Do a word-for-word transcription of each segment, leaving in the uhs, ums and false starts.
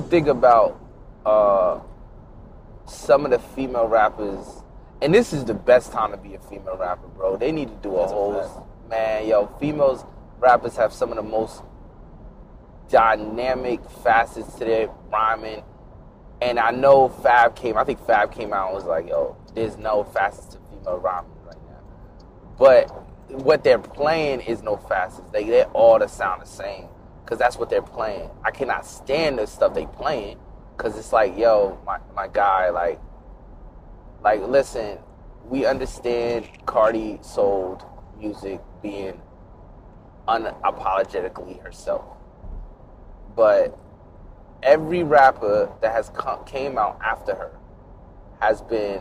think about uh, some of the female rappers, and this is the best time to be a female rapper, bro. They need to do a That's whole a man, yo. Females rappers have some of the most dynamic facets to their rhyming, and I know Fab came. I think Fab came out and was like, "Yo, there's no facets to female rhyming right now," but what they're playing is no facets. They they all to sound the same because that's what they're playing. I cannot stand the stuff they playing because it's like, yo, my my guy, like, like listen, we understand Cardi sold music being unapologetically herself, but every rapper that has come, came out after her has been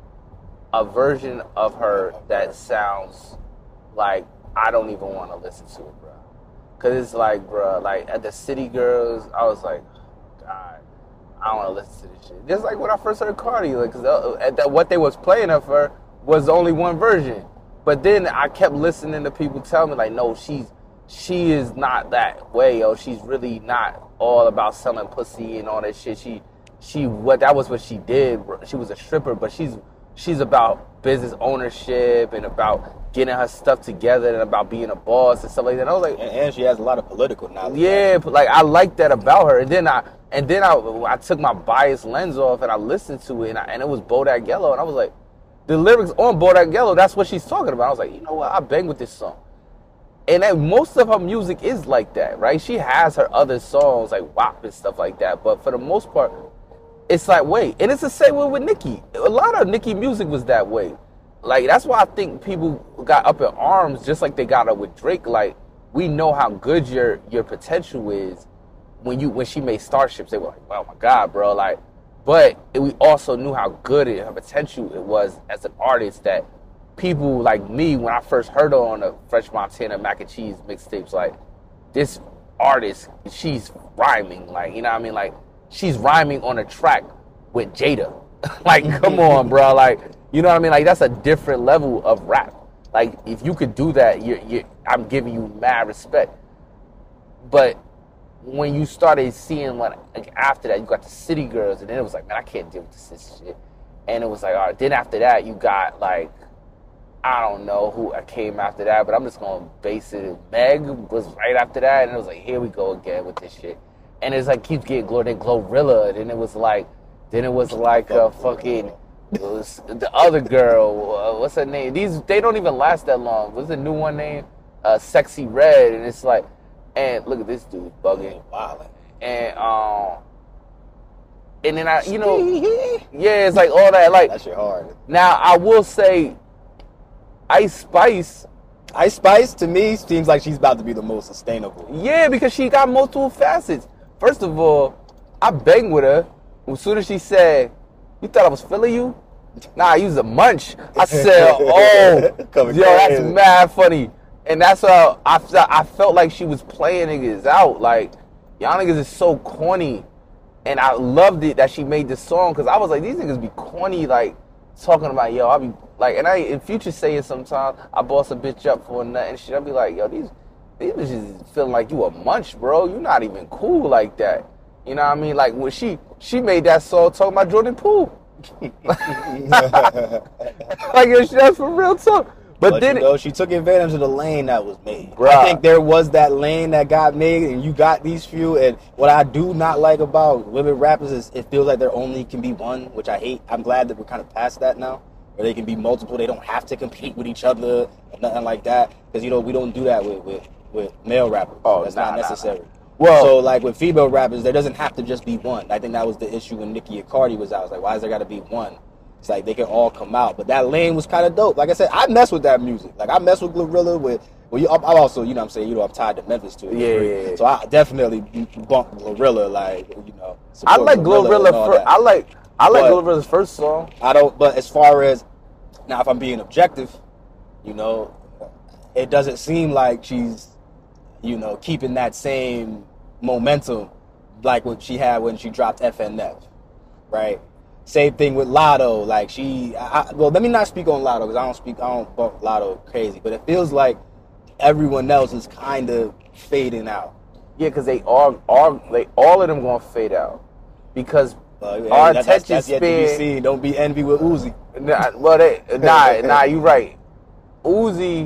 a version of her that sounds like I don't even want to listen to it, bro. Cause it's like, bro, like at the City Girls, I was like, God, I don't want to listen to this shit. Just like when I first heard Cardi, like, cause at that, what they was playing of her was only one version. But then I kept listening to people tell me, like, no, she's she is not that way, yo. She's really not all about selling pussy and all that shit. She, she, what that was what she did. Bro. She was a stripper, but she's she's about business ownership and about getting her stuff together and about being a boss and stuff like that. And I was like, and, and she has a lot of political knowledge. Yeah, but like I like that about her. And then I and then I I took my biased lens off and I listened to it and, I, and it was Bodak Yellow and I was like, the lyrics on Bodak Yellow, that's what she's talking about. I was like, you know what? I bang with this song. And then most of her music is like that, right? She has her other songs like W A P and stuff like that, but for the most part, it's like, wait. And it's the same way with Nicki. A lot of Nicki music was that way. Like, that's why I think people got up in arms just like they got up with Drake. Like, we know how good your your potential is when you when she made Starships. They were like, oh my God, bro. Like, but it, we also knew how good it, her potential it was as an artist that people like me, when I first heard her on the Fresh Montana Mac and Cheese mixtapes, like, this artist, she's rhyming. Like, you know what I mean? Like, she's rhyming on a track with Jada. Like, come on, bro. Like, you know what I mean? Like, that's a different level of rap. Like, if you could do that, you you I'm giving you mad respect. But when you started seeing, like, like, after that, you got the City Girls, and then it was like, man, I can't deal with this shit. And it was like, all right. Then after that, you got, like, I don't know who came after that, but I'm just going to base it. Meg was right after that, and it was like, here we go again with this shit. And it's like, keeps getting Glor- then Glorilla, and then it was like, then it was like a fucking, it was the other girl, uh, what's her name? These, they don't even last that long. What's the new one name? Uh, Sexy Red, and it's like, and look at this dude bugging. Wow. And, um, and then I, you know, yeah, it's like all that, like. That shit hard. Now, I will say, Ice Spice. Ice Spice, to me, seems like she's about to be the most sustainable. Yeah, because she got multiple facets. First of all, I banged with her. As soon as she said, you thought I was feeling you? Nah, I used a munch. I said, oh, yo, that's mad funny. And that's how I, I felt like she was playing niggas out. Like, y'all niggas is so corny. And I loved it that she made this song because I was like, these niggas be corny, like, talking about, yo, I be like, and I in Future say it sometimes, I boss a bitch up for a nut and shit. I be like, yo, these these bitches feeling like you a munch, bro. You not even cool like that. You know what I mean? Like when she she made that song talking about Jordan Poole. Like, yo, that's for real talk. But, but then you know, she took advantage of the lane that was made. Bruh. I think there was that lane that got made, and you got these few. And what I do not like about women rappers is it feels like there only can be one, which I hate. I'm glad that we're kind of past that now, where they can be multiple. They don't have to compete with each other or nothing like that. Because, you know, we don't do that with, with, with male rappers. Oh, that's nah, not necessary. Nah, nah. Well, so, like, with female rappers, there doesn't have to just be one. I think that was the issue when Nicki and Cardi was out. I was like, why is there got to be one? It's like they can all come out. But that lane was kind of dope. Like I said, I mess with that music. Like, I mess with Glorilla with... Well, you, I'm also, you know what I'm saying, you know, I'm tied to Memphis, too. Yeah, yeah, yeah. So I definitely bump Glorilla, like, you know. I like Glorilla. For, I like I like but Glorilla's first song. I don't... But as far as... Now, if I'm being objective, you know, it doesn't seem like she's, you know, keeping that same momentum like what she had when she dropped F N F, right? Same thing with Lotto. Like she, I, well, let me not speak on Lotto because I don't speak, I don't bump Lotto crazy, but it feels like everyone else is kind of fading out. Yeah, because they all, all, they all of them gonna fade out. because Uh, yeah, our that- that's, attention that's yet to be span. seen. Don't be envy with Uzi. Nah, well, they, nah, nah, you right. Uzi,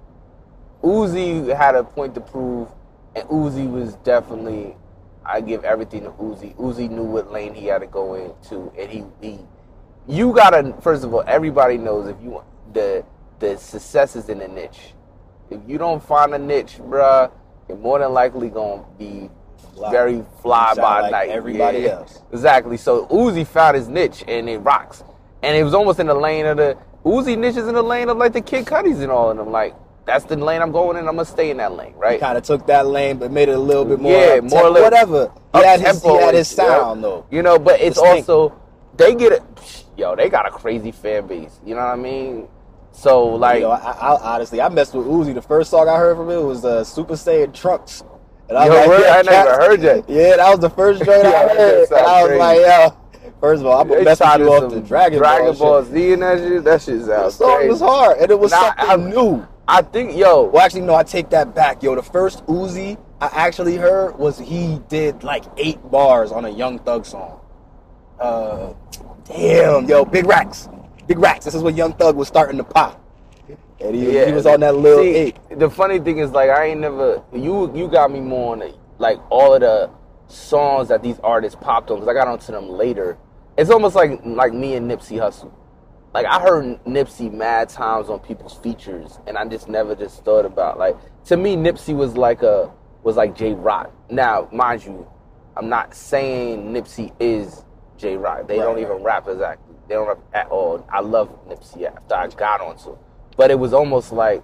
Uzi had a point to prove, and Uzi was definitely. I give everything to Uzi. Uzi knew what lane he had to go into, and he, he you gotta first of all, everybody knows if you want the the success is in the niche. If you don't find a niche, bruh, you're more than likely gonna be Fly. very fly Sound by like night. everybody Yeah. else. Exactly. So Uzi found his niche and it rocks. And it was almost in the lane of the Uzi niche is in the lane of like the Kid Cudis and all of them. Like that's the lane I'm going in. I'm gonna stay in that lane, right? Kind of took that lane, but made it a little bit more. Yeah, up more tempo, li- whatever. He had, his, he Up-tempo had his and- sound yeah. though. You know, but it's Distinct. also they get it. Yo, they got a crazy fan base. You know what I mean? So like, You know, I, I, honestly, I messed with Uzi. The first song I heard from him was uh, Super Saiyan Trunks. And I yo, was like, really? yeah, I never cats- heard that. Yeah, that was the first joint Yeah, I that heard. sounds And I was crazy. like, yo, first of all, I'm They gonna mess with tried you to off some the Dragon, Dragon Ball, Ball shit. Z and that shit. That shit The sounds song crazy. was hard, and it was Nah, something I'm- new. I think, yo, Well, actually, no, I take that back, yo. The first Uzi I actually heard was he did like eight bars on a Young Thug song. Uh, damn, yo, Big Racks, Big Racks. This is when Young Thug was starting to pop, and he, he was on that little See, eight. The funny thing is, like, I ain't never you. You got me more on the, like all of the songs that these artists popped on because I got onto them later. It's almost like like me and Nipsey Hussle. Like I heard Nipsey mad times on people's features, and I just never just thought about like to me Nipsey was like a was like J Rock. Now, mind you, I'm not saying Nipsey is J Rock. They Right, don't right. even rap exactly. They don't rap at all. I love Nipsey after I got onto it, but it was almost like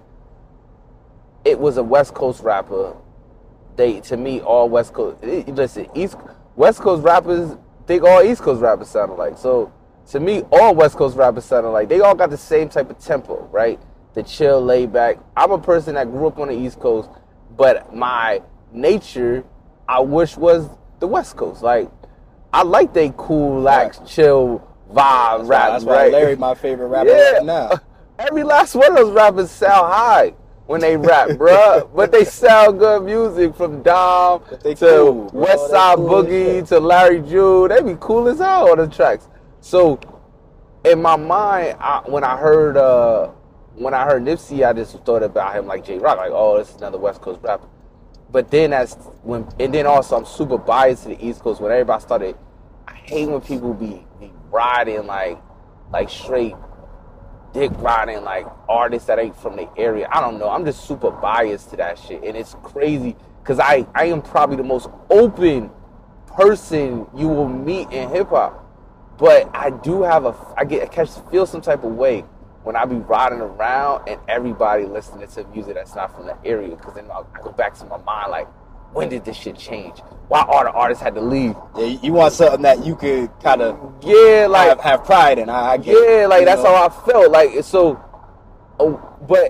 it was a West Coast rapper. They to me all West Coast. eh, Listen, East West Coast rappers think all East Coast rappers sound alike. So to me, all West Coast rappers sound alike. They all got the same type of tempo, right? The chill, laid back. I'm a person that grew up on the East Coast, but my nature, I wish was the West Coast. Like I like they cool, lax, Right. chill vibe That's rap, why, that's why right? Larry my favorite rapper Yeah. right now. Every last one of those rappers sound high when they rap, bruh. But they sound good music from Dom But they to cool, bro. West They Side cool as Boogie shit. to Larry June. They be cool as hell on the tracks. So in my mind, I, when I heard uh, when I heard Nipsey, I just thought about him like J Rock, like oh, this is another West Coast rapper. But then as when and then also I'm super biased to the East Coast. When everybody started, I hate when people be, be riding like like straight dick riding like artists that ain't from the area. I don't know. I'm just super biased to that shit, and it's crazy because I I am probably the most open person you will meet in hip hop. But I do have a I get I catch feel some type of way when I be riding around and everybody listening to music that's not from the area, because then I'll, I go back to my mind like, when did this shit change? Why all the artists had to leave? Yeah, you you want something that you could kind of Yeah, like have, have pride in. I, I get it, yeah, like you that's know? how I felt. Like so, oh, but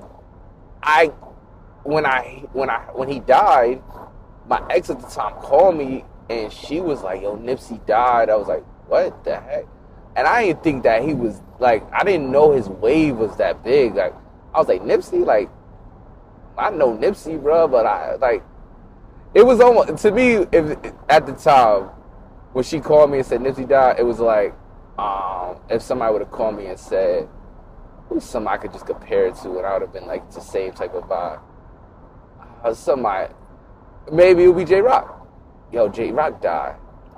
I when I when I when he died, my ex at the time called me and she was like, "Yo, Nipsey died." I was like, "What the heck?" And I didn't think that he was like I didn't know his wave was that big. Like I was like, Nipsey, like I know Nipsey, bro, but I like it was almost to me if at the time when she called me and said Nipsey died, it was like um, if somebody would have called me and said who's something I could just compare it to, and I would have been like it's the same type of vibe. Uh, somebody maybe it would be J Rock. Yo, J Rock died.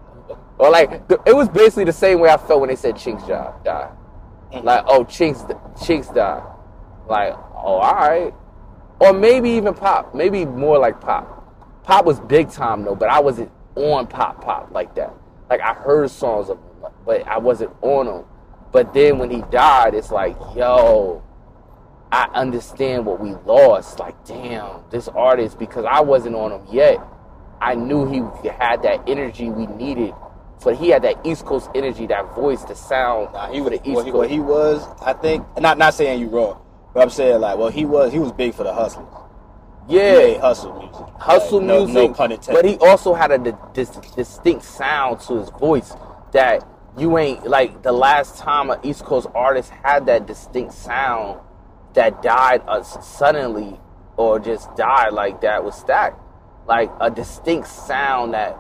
Or like th- it was basically the same way I felt when they said Chinks died. died. Like oh Chinks Chinks died. Like oh all right. Or maybe even Pop. Maybe more like Pop. Pop was big time though, but I wasn't on Pop Pop like that. Like I heard songs of him, but I wasn't on him. But then when he died, it's like, yo, I understand what we lost. Like, damn, this artist, because I wasn't on him yet, I knew he had that energy we needed. So he had that East Coast energy, that voice, the sound Nah, he for was the East what he, Coast. what he was. I think not not saying you wrong, but I'm saying like well he was he was big for the hustlers. He made yeah, hustle music. hustle Like, no, music. No pun intended. But he also had a di- dis- distinct sound to his voice that you ain't like the last time an East Coast artist had that distinct sound that died uh, suddenly or just died like that was Stack. Like a distinct sound that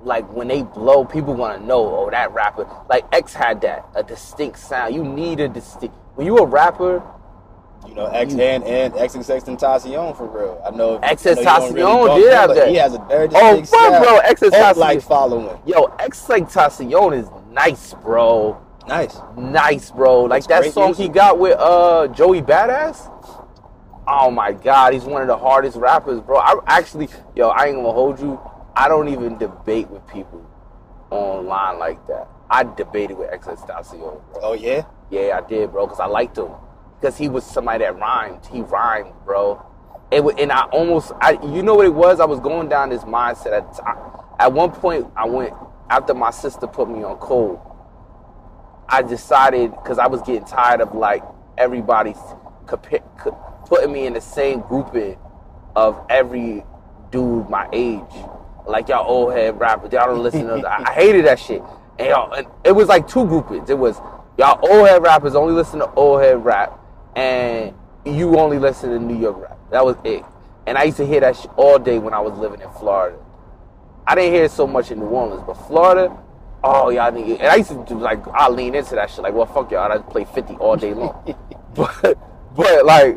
like when they blow, people want to know, oh, that rapper. Like X had that, a distinct sound. You need a distinct. When you a rapper, You know, X you, and and X X Tentacion for real. I know. X I know X you don't really Tentacion bump did him, have but that. He has a very Oh, distinct bro, sound. bro, X X Cult like Tentacion. following. Yo, X X Tentacion is nice, bro. Nice. Nice, bro. Like That's that great song music. he got with uh Joey Badass. Oh my God, he's one of the hardest rappers, bro. I actually, yo, I ain't gonna hold you. I don't even debate with people online like that. I debated with X X Tentacion, bro. Oh yeah. Yeah, I did, bro, because I liked him. Because he was somebody that rhymed. He rhymed, bro. It wa- and I almost, I, you know what it was? I was going down this mindset. At, t- at one point, I went, after my sister put me on cold, I decided, because I was getting tired of, like, everybody compa- co- putting me in the same grouping of every dude my age. Like, y'all old head rappers, y'all don't listen to, I, I hated that shit. And, y'all, and it was like two groupings. It was, y'all old head rappers only listen to old head rap, and you only listen to New York rap. That was it. And I used to hear that shit all day when I was living in Florida. I didn't hear it so much in New Orleans, but Florida, oh, y'all niggas. And I used to do, like, I lean into that shit. Like, well, fuck y'all. I just play fifty all day long. but, but, like,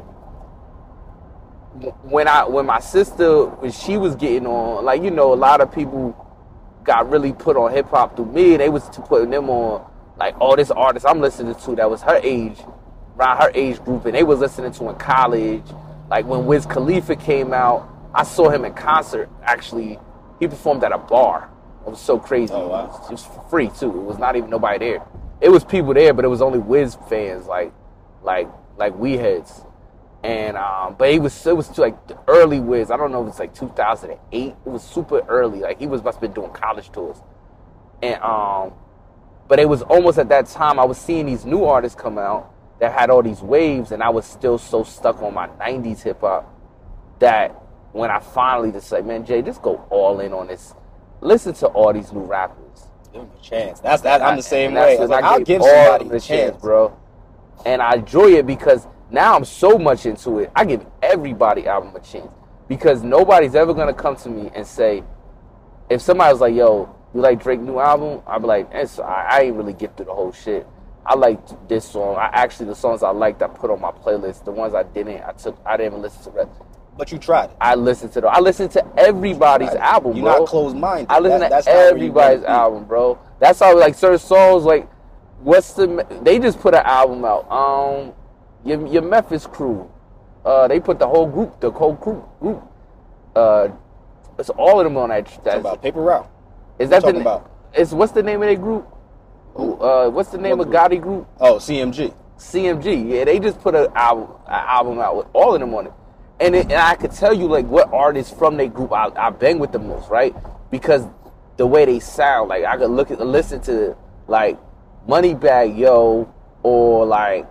when I, when my sister, when she was getting on, like, you know, a lot of people got really put on hip hop through me. They was putting them on, like, oh, this artist I'm listening to that was her age, around her age group, and they was listening to in college. Like, when Wiz Khalifa came out, I saw him in concert, actually. He performed at a bar. It was so crazy. Oh, wow. It was, it was for free, too. It was not even nobody there. It was people there, but it was only Wiz fans, like, like, like we heads. And, um, but it was, it was too, like, the early Wiz. I don't know if it's, like, two thousand eight. It was super early. Like, he was must have been doing college tours. And, um, but it was almost at that time I was seeing these new artists come out that had all these waves, and I was still so stuck on my nineties hip-hop that when I finally just like, man, Jay, just go all in on this. Listen to all these new rappers. Give him a chance. That's that. I'm the same And that's way. I what was like, I I'll gave give all somebody of a the chance, bro. And I enjoy it because now I'm so much into it. I give everybody album a chance because nobody's ever gonna come to me and say, if somebody was like, yo, you like Drake new album? I'd be like, it's, I, I ain't really get through the whole shit. I liked this song. I actually the songs I liked I put on my playlist. The ones I didn't, I took. I didn't even listen to rest. But you tried it. I listened to the. I listened to everybody's Right. album, You're bro. not closed-minded. I listen That- to that's not where you everybody's wanna be. album, bro. That's how like certain songs like what's the they just put an album out. Um, your your Memphis crew, uh, they put the whole group, the whole group group. Uh, it's all of them on that. Talking that about Paper Route. is that the talking about? It's what's the name of their group? Uh, what's the name What of group? Gotti group? Oh, C M G. C M G, yeah, they just put an album, an album out with all of them on it, and it, and I could tell you like what artists from their group I, I bang with the most, right? Because the way they sound, like I could look at, listen to like Moneybag Yo, or like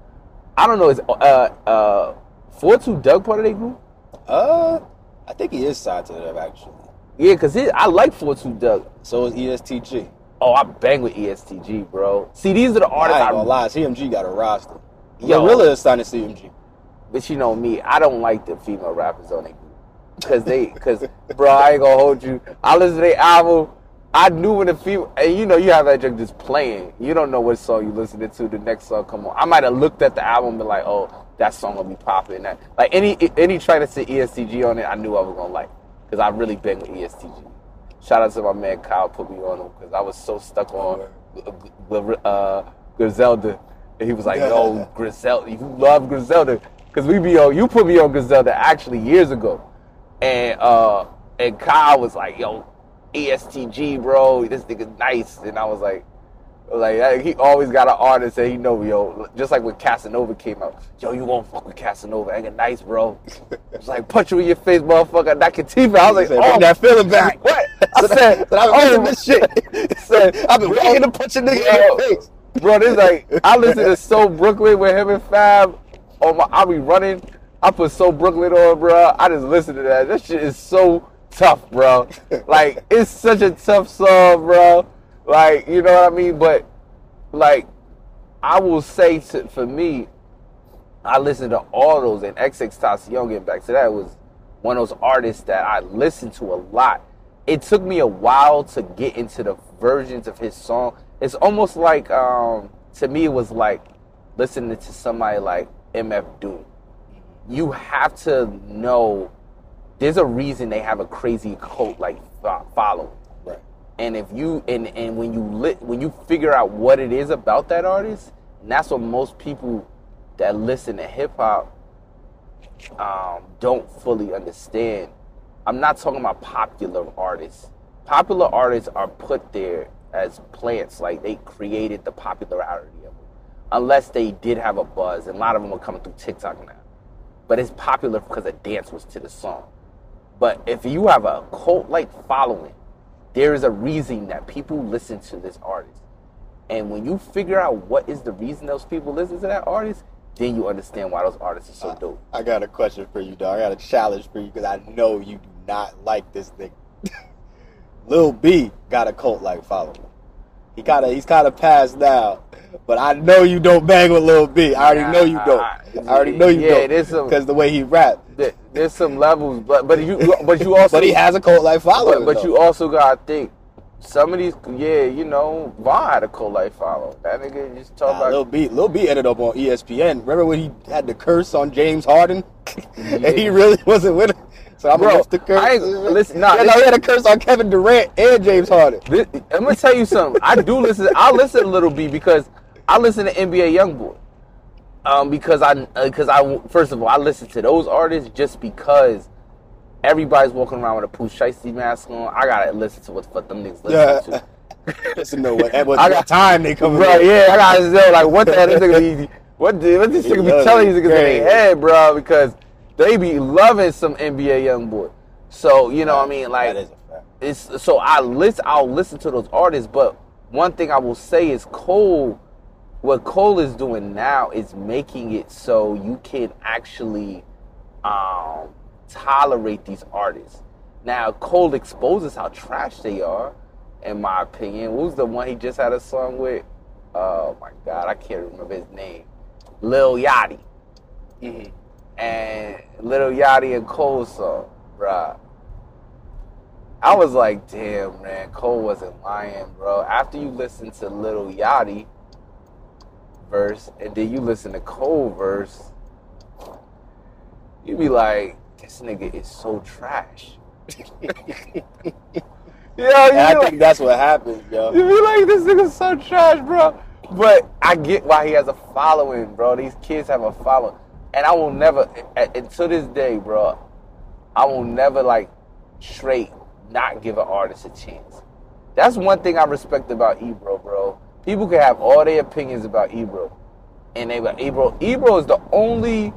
I don't know, is uh uh four two Doug part of their group? Uh, I think he is signed to them actually. Yeah, cause it, I like four two Doug. So is E S T G. Oh, I bang with E S T G, bro. See, these are the I artists ain't I, gonna lie, C M G got a roster. Yo. Gorilla is signed to C M G. But you know me, I don't like the female rappers on their group. Cause they, cause bro, I ain't gonna hold you. I listen to their album. I knew when the female, and you know you have that joke just playing. You don't know what song you listening to. The next song come on. I might have looked at the album and been like, oh, that song will be popping. That like any any trying to say E S T G on it, I knew I was gonna like. Cause I really been with E S T G. Shout out to my man Kyle put me on him because I was so stuck on uh, Griselda. And he was like, yo, Griselda, you love Griselda. Because we be on, you put me on Griselda actually years ago. And uh, and Kyle was like, yo, E S T G, bro, this nigga's nice. And I was like, like he always got an artist that he know, yo. Just like when Casanova came out. Yo, you won't fuck with Casanova. I ain't nice, bro. It's like, punch you in your face, motherfucker. Knock your teeth out. I was like, Bring oh, that feeling back. what? I said, I've been oh, this shit. said, I've been waiting to punch a nigga in Yo, the face. bro, this like, I listen to So Brooklyn with him and Fab. On my, I be running. I put So Brooklyn on, bro. I just listen to that. That shit is so tough, bro. Like, it's such a tough song, bro. Like, you know what I mean? But, like, I will say to, for me, I listen to all those, and X X Tentacion, getting back to that, was one of those artists that I listened to a lot. it took me a while to get into the versions of his song. It's almost like, um, to me, it was like listening to somebody like M F Doom. You have to know there's a reason they have a crazy cult like following. Right. And if you and, and when you lit when you figure out what it is about that artist, and that's what most people that listen to hip hop um, don't fully understand. I'm not talking about popular artists. Popular artists are put there as plants, like they created the popularity of them. Unless they did have a buzz, and a lot of them are coming through TikTok now. But it's popular because a dance was to the song. But if you have a cult-like following, there is a reason that people listen to this artist. And when you figure out what is the reason those people listen to that artist, then you understand why those artists are so I, dope. I got a question for you, dog. I got a challenge for you because I know you do not like this thing. Lil B got a cult-like following. He kind of he's kind of passed now, but I know you don't bang with Lil B. I already Nah, know you don't. I already know you yeah, don't because the way he rap. There, there's some levels, but but you but you also but he has a cult-like following. But, but you also gotta think some of these, yeah, you know, Vaughn had a cult-like following. That nigga just talk nah, about Lil B. Lil B ended up on E S P N. Remember when he had the curse on James Harden, yeah. and he really wasn't with him. So I'm Bro, against the curse. I ain't, listen, nah, yeah, no, he had a curse on Kevin Durant and James Harden. This, I'm gonna tell you something. I do listen. I listen to Lil B because I listen to N B A YoungBoy. Um, because I, because I, first of all, I listen to those artists just because everybody's walking around with a Pooh Shiesty mask on. I gotta listen to what the fuck them niggas listen Yeah. to. Listen to what, what, I got what time they come. Bro, yeah, I gotta know like what the hell this nigga be, what, the, what this nigga be telling these niggas in their head, bro, because they be loving some N B A YoungBoy. So you know what I mean, like that is a fact. it's so I listen. I'll listen to those artists, but one thing I will say is Cole. What Cole is doing now is making it so you can actually um, tolerate these artists. Now, Cole exposes how trash they are, in my opinion. What was the one he just had a song with? Oh, my God. I can't remember his name. Lil Yachty. Mm-hmm. And Lil Yachty and Cole's song, bruh. I was like, damn, man. Cole wasn't lying, bro. After you listen to Lil Yachty verse, and then you listen to Cole verse, you be like, this nigga is so trash. yo, you I like, think that's what happens, yo. you be like, this nigga's so trash, bro. But I get why he has a following, bro. These kids have a following. And I will never, until this day, bro, I will never, like, straight not give an artist a chance. That's one thing I respect about Ebro, bro. People can have all their opinions about Ebro. And they like, Ebro, Ebro is the only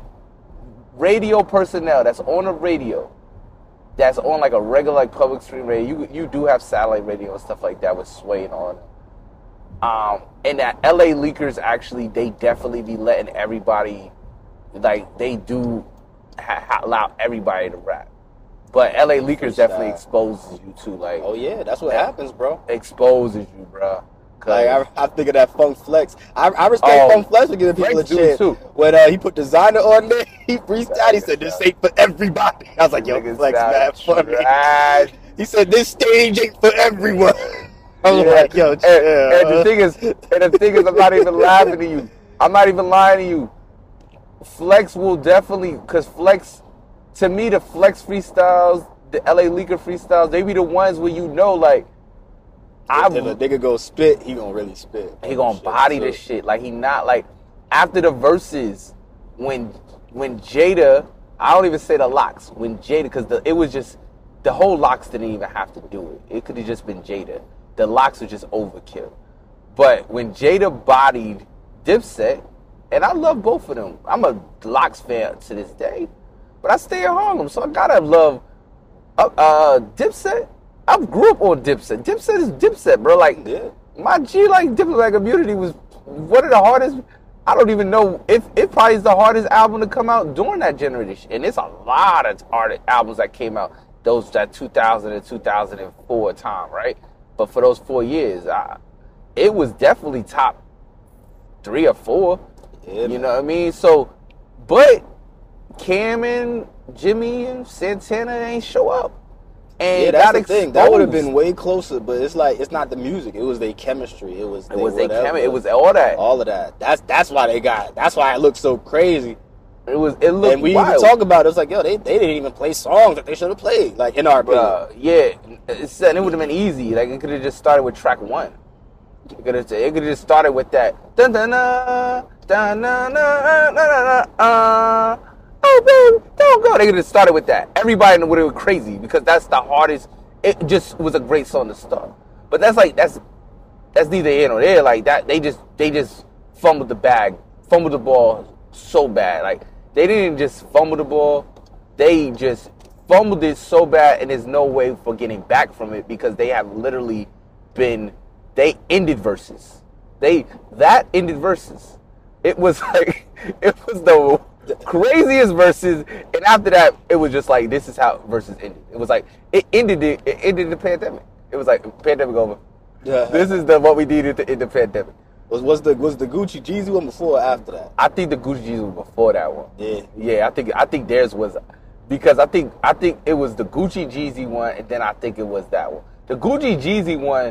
radio personnel that's on a radio that's on like a regular like public stream radio. You you do have satellite radio and stuff like that with Sway and all that. Um, and that L A Leakers actually, they definitely be letting everybody, like they do ha- ha- allow everybody to rap. But L A Leakers definitely exposes you to like. Oh yeah, that's what happens, bro. Exposes you, bro. Like I, I think of that Funk Flex. I, I respect Oh, Funk Flex for giving people Flex a do chance. too. When uh, he put designer on there, he freestyled. He said, "This ain't for everybody." I was like, "Yo, Niggas Flex, sound man, funny." trash. He said, "This stage ain't for everyone." I was Yeah. like, "Yo, and, chill." and the thing is, and the thing is, I'm not even laughing at you. I'm not even lying to you. Flex will definitely, because Flex, to me, the Flex freestyles, the L A Leaker freestyles, they be the ones where you know, like, I if a nigga go spit, he gonna really spit. he gonna Shit, body so- this shit. Like he not like after the verses when when Jada, I don't even say the locks when Jada, because the it was just the whole locks didn't even have to do it. It could have just been Jada. The locks were just overkill. But when Jada bodied Dipset, and I love both of them. I'm a Locks fan to this day, but I stay in Harlem, so I gotta love uh, uh, Dipset. I grew up on Dipset. Dipset is Dipset, bro. Like, Yeah. my G, like, Dipset Community was one of the hardest. I don't even know if it probably is the hardest album to come out during that generation. And it's a lot of hard albums that came out those that two thousand and two thousand four time, right? But for those four years, I, it was definitely top three or four. Yeah, You man. know what I mean? So, but Cam and Jimmy and Santana ain't show up. And Yeah, that's got the thing. That would have exposed. been way closer, but it's like it's not the music. It was their chemistry. It was It their was they whatever. chemi- It was all that. all of that. That's that's why they got. That's why it looked so crazy. It was. It looked And we wild. even talk about it. It's like, yo, they, they didn't even play songs that they should have played, like in our opinion. Bruh, yeah, it's, and it would have been easy. Like it could have just started with track one. It could have. It could have just started with that. Dun dun dun dun dun dun dun dun. Uh, oh baby, don't go. They could have started with that. Everybody would have been crazy because that's the hardest. It just was a great song to start. But that's like that's that's neither here nor there. Like that, they just they just fumbled the bag, fumbled the ball so bad. Like they didn't just fumble the ball. They just fumbled it so bad, and there's no way for getting back from it because they have literally been. They ended verses. They that ended verses. It was like it was the craziest verses, and after that, it was just like this is how verses ended. It was like it ended it. It ended the pandemic. It was like pandemic over. Yeah. This is the what we needed to end the pandemic. Was was the was the Gucci Jeezy one before or after that? I think the Gucci Jeezy was before that one. Yeah. Yeah, I think I think theirs was because I think I think it was the Gucci Jeezy one, and then I think it was that one. The Gucci Jeezy one.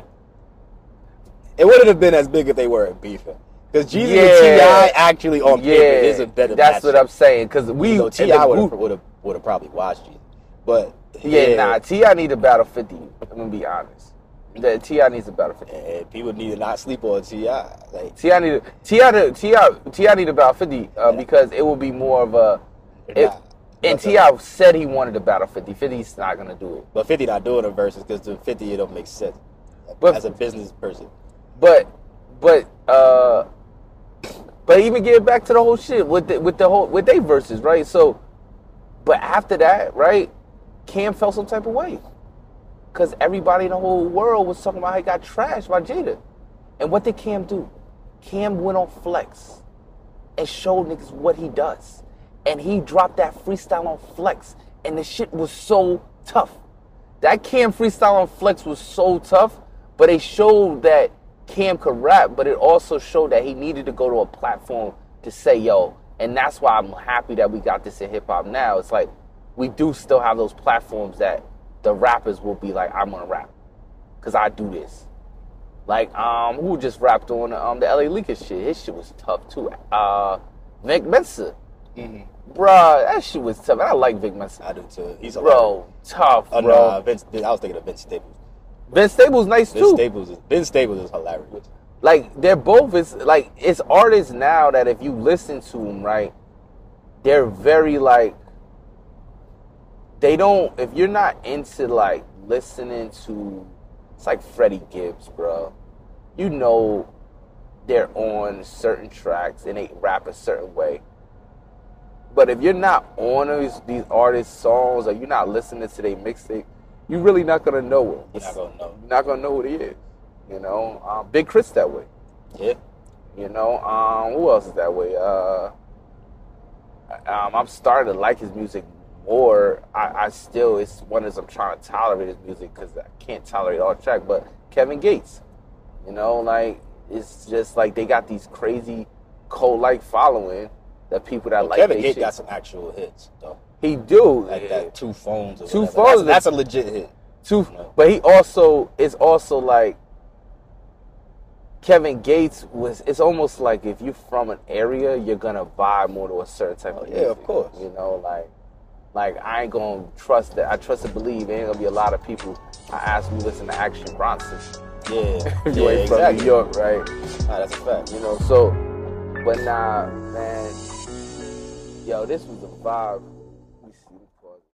It wouldn't have been as big if they weren't beefing. Because Jeezy Yeah. and T I actually on Yeah, paper is a better that's what matchup. I'm saying. Because we You know, and T the I would have Gu- would have would have probably watched Jeezy, but Yeah, nah. T I need a battle fifty. I'm gonna be honest. The T I needs a battle fifty. and people need to not sleep on T I. Like T I need a T I T I T I need a battle fifty uh, because it will be more of a. It, Nah. and T I said he wanted a battle fifty. fifty's not gonna do it. But fifty not doing the verses because the fifty it don't make sense. But- as a business person, But, but, uh, but even getting back to the whole shit with the, with the whole with they verses, right? So, but after that, right, Cam felt some type of way because everybody in the whole world was talking about how he got trashed by Jada. And what did Cam do? Cam went on Flex and showed niggas what he does, and he dropped that freestyle on Flex, and the shit was so tough. That Cam freestyle on Flex was so tough, but it showed that Cam could rap, but it also showed that he needed to go to a platform to say, yo, and that's why I'm happy that we got this in hip hop now. It's like, we do still have those platforms that the rappers will be like, I'm gonna rap, cause I do this. Like, um, who just rapped on um the L A Leakers shit? His shit was tough too. Uh, Vic Mensa, mm-hmm. bruh, that shit was tough. And I like Vic Mensa, I do too. He's a bro, tough, Oh, bro. no, Vince, I was thinking of Vince Staples. Vince Staples nice Vince too. Staples is Vince Staples is hilarious. Like they're both is like it's artists now that if you listen to them right, they're very like they don't. If you're not into like listening to, it's like Freddie Gibbs, bro. You know, they're on certain tracks and they rap a certain way. But if you're not on these these artists' songs or you're not listening to their mixtape, you're really not gonna know him. You're not gonna know. You're not gonna know who he is. You know, um, Big Chris that way. Yeah. You know, um, who else is that way? Uh, um, I'm starting to like his music more. I, I still, it's one of those I'm trying to tolerate his music because I can't tolerate all track. But Kevin Gates, you know, like it's just like they got these crazy cult-like following that people that Well, like Kevin they Gates shit. got some actual hits though. He do Like that two phones. Or Two whatever. Phones That's, is- that's a legit hit. Too, No. but he also is also like Kevin Gates was. It's almost like if you're from an area, you're gonna vibe more to a certain type Oh, of yeah, music. of course. You know, like, like I ain't gonna trust that. I trust and believe. There ain't gonna be a lot of people I ask me to listen to Action Bronson. Yeah. If you yeah, ain't from exactly. New York, right? Nah, that's a fact. You know, so, but nah, man. Yo, this was a vibe.